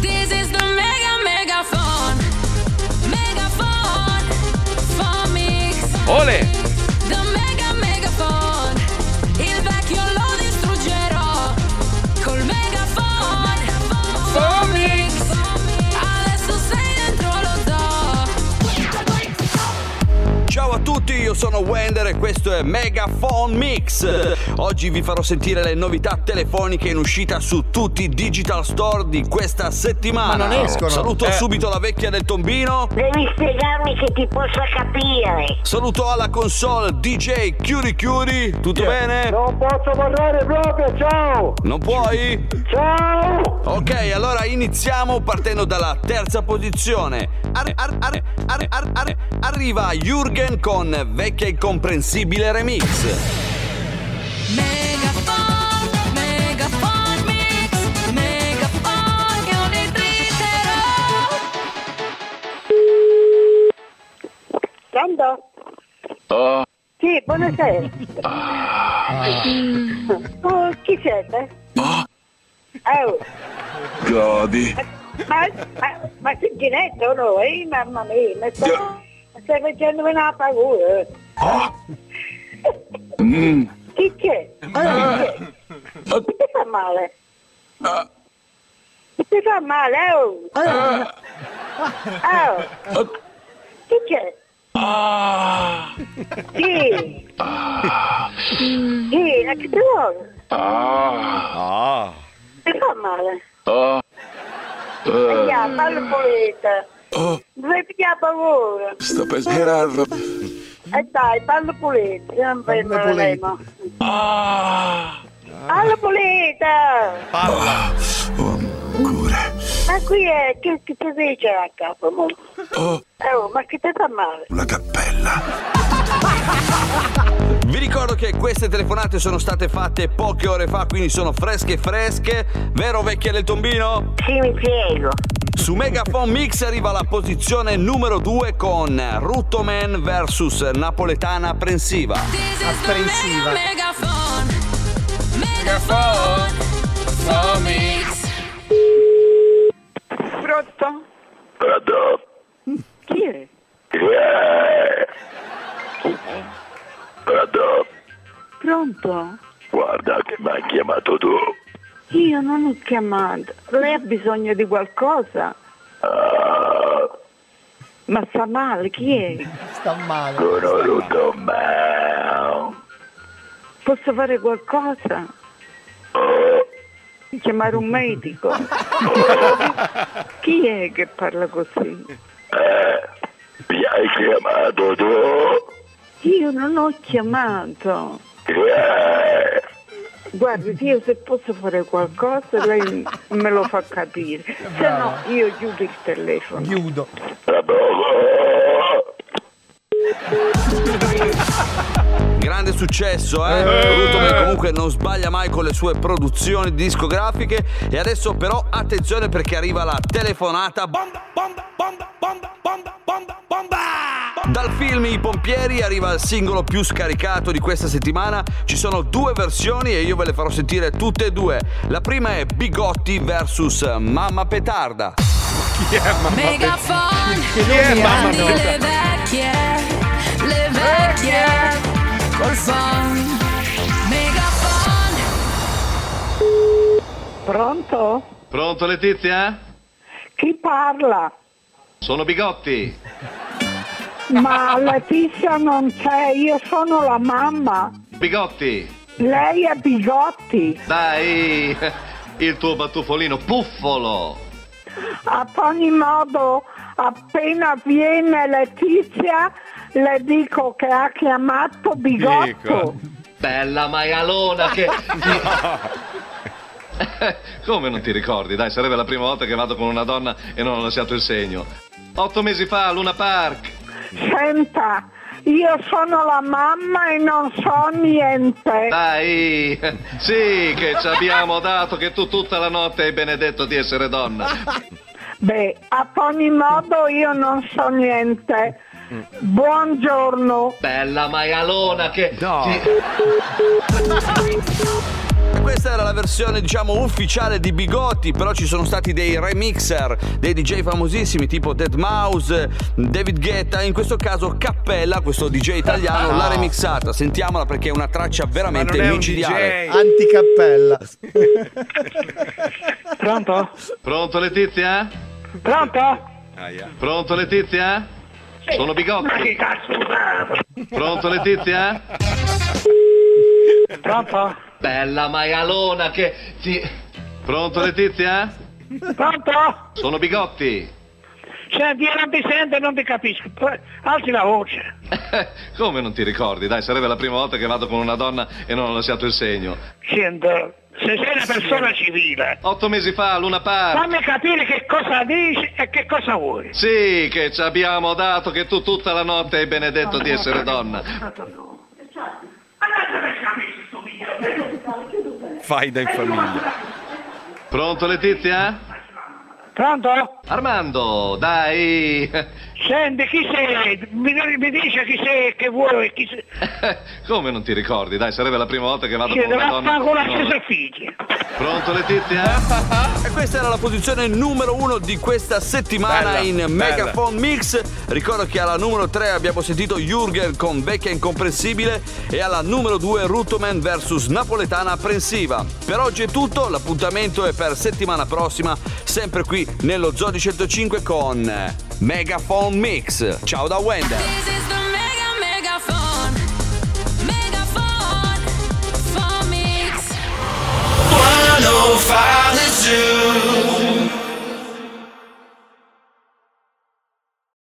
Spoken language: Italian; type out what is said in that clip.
This is the megaphone. Megaphone Phone Mix. Ole! The megaphone. Il vecchio lo distruggerò col megaphone Phone Mix. Adesso sei dentro lo zoo. Ciao a tutti, io sono Wender e questo è Megaphone Mix. Oggi vi farò sentire le novità telefoniche in uscita su tutti i digital store di questa settimana. Ma non escono. Saluto subito la vecchia del tombino. Devi spiegarmi che ti possa capire. Saluto alla console DJ Curie. Tutto bene? Non posso parlare proprio, ciao! Non puoi? Ciao! Ok, allora iniziamo partendo dalla terza posizione. Arriva Jürgen con Vecchia Incomprensibile Remix. Megaphone Mix. Megaphone che non ritriterò. Pronto? Oh, Sì, buonasera. Oh, chi siete? Oh, godi. ma sei Ginetto o no? Mamma mia, mi stai facendo una paura. Chi c'è? Chi ti fa male? Chi ti fa male? Chi c'è? Sì. Sì, a che ti vuole? Ti fa male? Andiamo, parla pulita. Dove pigliare paura? Sto per sperarlo. E dai, parla pulita. Non parleremo. Parla pulita. Ancora. Ma qui è, che ti dice a capo? Ma che ti fa male? La cappella. Vi ricordo che queste telefonate sono state fatte poche ore fa, quindi sono fresche, vero vecchia del tombino? Sì, mi spiego. Su Megaphone Mix arriva la posizione numero 2 con Ruttoman vs Napoletana Apprensiva. Apprensiva. Megaphone Phone Mix. Pronto? Pronto? Chi è? Pronto? Pronto? Guarda che mi hai chiamato tu. Io non ho chiamato. Lei ha bisogno di qualcosa? Ma sta male, chi è? Sta male. Sono Ruttoman. Posso fare qualcosa? Chiamare un medico? Chi è che parla così? Mi hai chiamato tu? Io non ho chiamato. Guardi, io se posso fare qualcosa lei me lo fa capire. Se no io chiudo il telefono. Chiudo. Grande successo, Ruttoman comunque non sbaglia mai con le sue produzioni discografiche. E adesso però attenzione perché arriva la telefonata dal film I Pompieri. Arriva il singolo più scaricato di questa settimana. Ci sono due versioni e io ve le farò sentire tutte e due. La prima è Bigotti vs Mamma Petarda. Chi è mamma? Megaphone. Che nome ha? Prendi le vecchie col phone. Megaphone. Pronto? Pronto Letizia? Chi parla? Sono Bigotti. Ma Letizia non c'è, io sono la mamma. Bigotti, Lei è Bigotti. dai, il tuo battufolino puffolo. A ogni modo, appena viene Letizia, le dico che ha chiamato Bigotto. Bella maialona che... Come non ti ricordi? Dai, sarebbe la prima volta che vado con una donna e non ho lasciato il segno. 8 mesi fa a Luna Park. Senta, io sono la mamma e non so niente. Dai, sì, che ci abbiamo dato che tu tutta la notte hai benedetto di essere donna. Beh, a ogni modo io non so niente. Buongiorno. Bella maialona che... No. Questa era la versione, diciamo, ufficiale di Bigotti, però ci sono stati dei remixer, dei DJ famosissimi tipo Deadmau5, David Guetta. In questo caso Cappella, questo DJ italiano, l'ha remixata. Sentiamola perché è una traccia veramente micidiale. Anticappella. Pronto? Pronto Letizia? Pronto? Pronto Letizia? Sono Bigotti. Pronto Letizia? Pronto? Bella maialona che ti... Pronto Letizia? Pronto? Sono Bigotti. Senti, io non ti sento e non ti capisco. Alzi la voce. Come non ti ricordi? Dai, sarebbe la prima volta che vado con una donna e non ho lasciato il segno. Senti, se sei una persona civile, 8 mesi fa, Luna Park. fammi capire che cosa dici e che cosa vuoi. Sì, che ci abbiamo dato che tu tutta la notte hai benedetto di essere donna. Faida in famiglia. Pronto Letizia? Pronto? Armando, dai. Senti, chi sei? Mi dice chi sei e che vuoi e chi sei. Come non ti ricordi? Dai, sarebbe la prima volta che vado Sì, con una deve donna. fare con la No. stessa figlia. Pronto Letizia? E questa era la posizione numero 1 di questa settimana in Megaphone Mix. Ricordo che alla numero 3 abbiamo sentito Jürgen con Vecchia Incomprensibile e alla numero 2 Rutoman vs Napoletana Apprensiva. Per oggi è tutto, l'appuntamento è per settimana prossima, sempre qui nello Zoo di 105 con Megaphone Mix. Ciao da Wender. This is the megaphone. Megaphone for mix. 105 The Zoo.